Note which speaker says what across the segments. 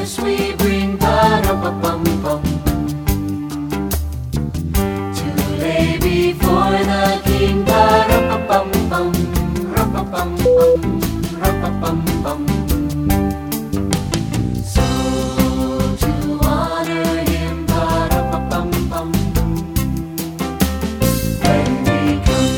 Speaker 1: first we bring pa-rum-pa-pum-pum to lay before the king. Pa-rum-pa-pum-pum, rum-pa-pum-pum, rum-pa-pum-pum. So to honor him, pa-rum-pa-pum-pum, when we come.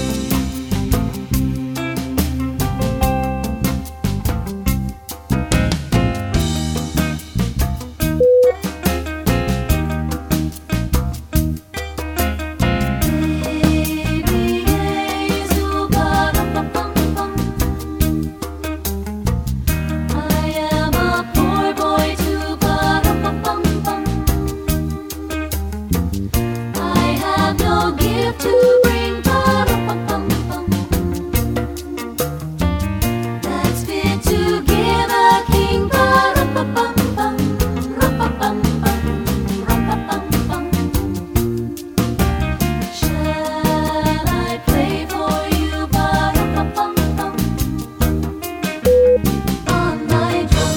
Speaker 1: To bring pa-rum-pa-pum-pum that's fit to give a king. Pa-rum-pa-pum-pum, rum-pa-pum-pum, rum-pa-pum-pum. Shall I play for you, pa-rum-pa-pum-pum, on my drum?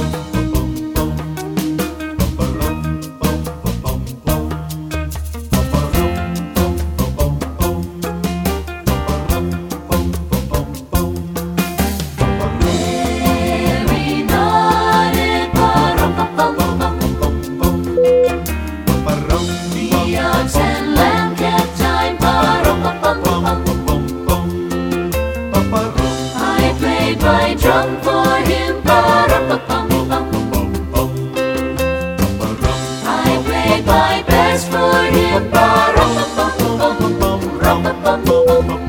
Speaker 1: I played my drum for him, pa-rum-pa-pum-pum. I played my best for him, pa-rum-pa-pum-pum, rum-pa-pum-pum.